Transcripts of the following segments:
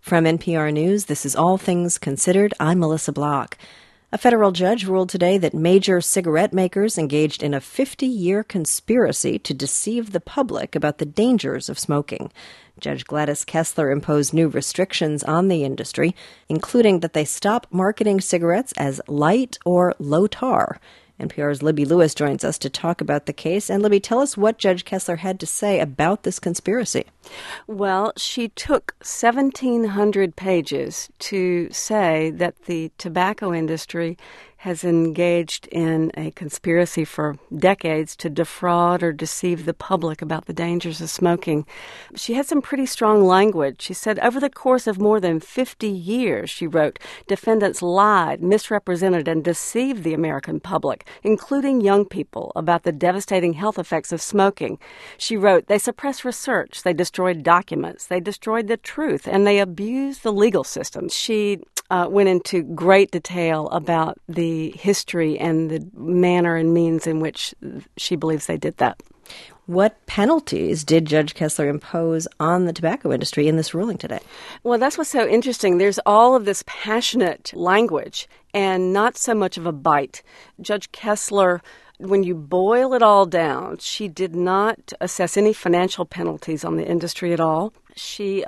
From NPR News, this is All Things Considered. I'm Melissa Block. A federal judge ruled today that major cigarette makers engaged in a 50-year conspiracy to deceive the public about the dangers of smoking. Judge Gladys Kessler imposed new restrictions on the industry, including that they stop marketing cigarettes as light or low tar. NPR's Libby Lewis joins us to talk about the case. And Libby, tell us what Judge Kessler had to say about this conspiracy. Well, she took 1,700 pages to say that the tobacco industry has engaged in a conspiracy for decades to defraud or deceive the public about the dangers of smoking. She had some pretty strong language. She said, over the course of more than 50 years, she wrote, defendants lied, misrepresented, and deceived the American public, including young people, about the devastating health effects of smoking. She wrote, they suppressed research, they destroyed documents, they destroyed the truth, and they abused the legal system. She went into great detail about the history and the manner and means in which she believes they did that. What penalties did Judge Kessler impose on the tobacco industry in this ruling today? Well, that's what's so interesting. There's all of this passionate language and not so much of a bite. Judge Kessler, when you boil it all down, she did not assess any financial penalties on the industry at all. She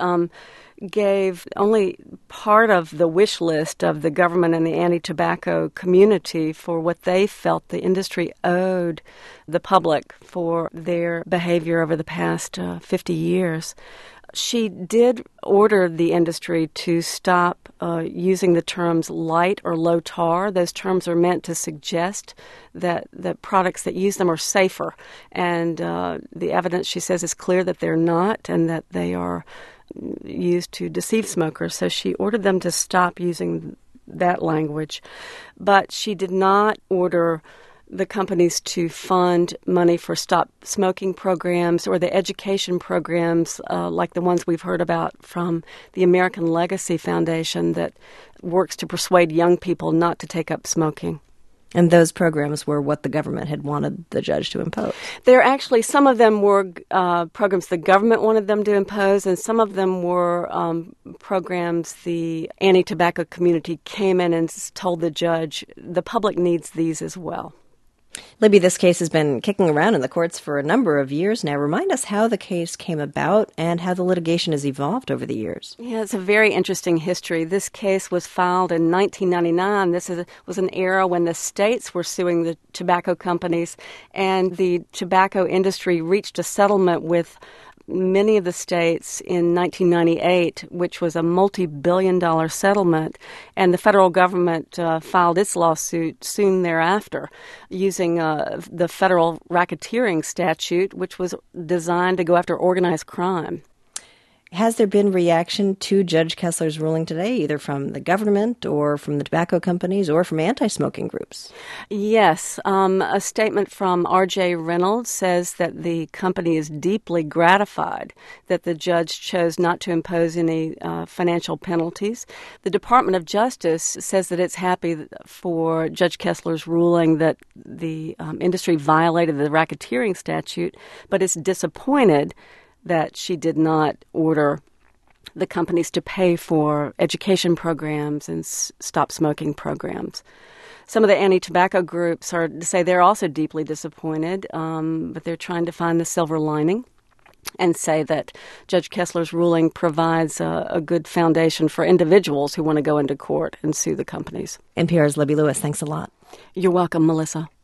gave only part of the wish list of the government and the anti-tobacco community for what they felt the industry owed the public for their behavior over the past 50 years. She did order the industry to stop using the terms light or low tar. Those terms are meant to suggest that the products that use them are safer. And the evidence, she says, is clear that they're not and that they are used to deceive smokers. So she ordered them to stop using that language. But she did not order the companies to fund money for stop smoking programs or the education programs like the ones we've heard about from the American Legacy Foundation that works to persuade young people not to take up smoking. And those programs were what the government had wanted the judge to impose. There actually, some of them were programs the government wanted them to impose, and some of them were programs the anti-tobacco community came in and told the judge, the public needs these as well. Libby, this case has been kicking around in the courts for a number of years now. Remind us how the case came about and how the litigation has evolved over the years. Yeah, it's a very interesting history. This case was filed in 1999. This was an era when the states were suing the tobacco companies, and the tobacco industry reached a settlement with many of the states in 1998, which was a multi-billion-dollar settlement, and the federal government filed its lawsuit soon thereafter using the federal racketeering statute, which was designed to go after organized crime. Has there been reaction to Judge Kessler's ruling today, either from the government or from the tobacco companies or from anti-smoking groups? Yes. A statement from R.J. Reynolds says that the company is deeply gratified that the judge chose not to impose any financial penalties. The Department of Justice says that it's happy for Judge Kessler's ruling that the industry violated the racketeering statute, but is disappointed that she did not order the companies to pay for education programs and stop smoking programs. Some of the anti-tobacco groups are to say they're also deeply disappointed, but they're trying to find the silver lining and say that Judge Kessler's ruling provides a good foundation for individuals who want to go into court and sue the companies. NPR's Libby Lewis, thanks a lot. You're welcome, Melissa.